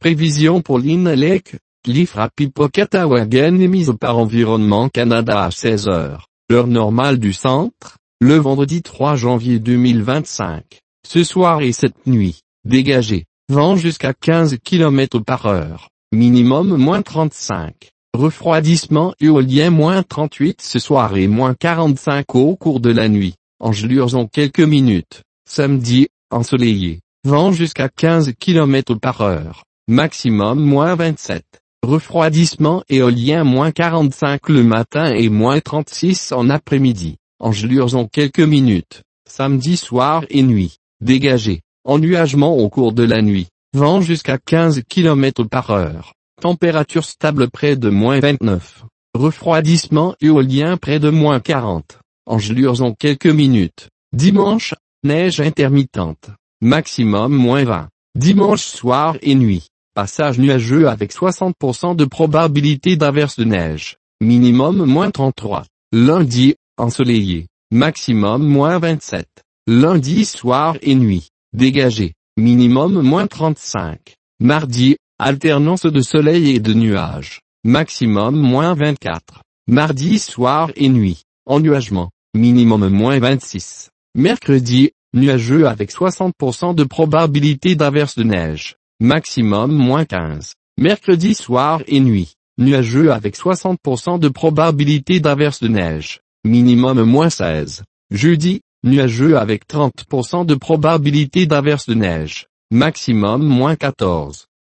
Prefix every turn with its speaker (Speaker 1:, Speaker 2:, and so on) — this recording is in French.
Speaker 1: Prévision pour l'Inalec, l'Ifrapipokatawagen émise par Environnement Canada à 16 heures, heure normale du centre, le vendredi 3 janvier 2025. Ce soir et cette nuit, dégagé, vent jusqu'à 15 km par heure, minimum moins 35. Refroidissement éolien moins 38 ce soir et moins 45 au cours de la nuit, engelures en quelques minutes. Samedi, ensoleillé, vent jusqu'à 15 km par heure, maximum moins 27. Refroidissement éolien moins 45 le matin et moins 36 en après-midi, engelures en quelques minutes. Samedi soir et nuit, dégagé, ennuagement au cours de la nuit, vent jusqu'à 15 km par heure. Température stable près de moins 29. Refroidissement éolien près de moins 40. Engelures en quelques minutes. Dimanche, neige intermittente. Maximum moins 20. Dimanche soir et nuit. Passage nuageux avec 60% de probabilité d'averse de neige. Minimum moins 33. Lundi, ensoleillé. Maximum moins 27. Lundi soir et nuit. Dégagé. Minimum moins 35. Mardi, alternance de soleil et de nuages. Maximum moins 24. Mardi soir et nuit. Ennuagement. Minimum moins 26. Mercredi, nuageux avec 60% de probabilité d'averse de neige. Maximum moins 15. Mercredi soir et nuit. Nuageux avec 60% de probabilité d'averse de neige. Minimum moins 16. Jeudi, nuageux avec 30% de probabilité d'averse de neige. Maximum moins 14.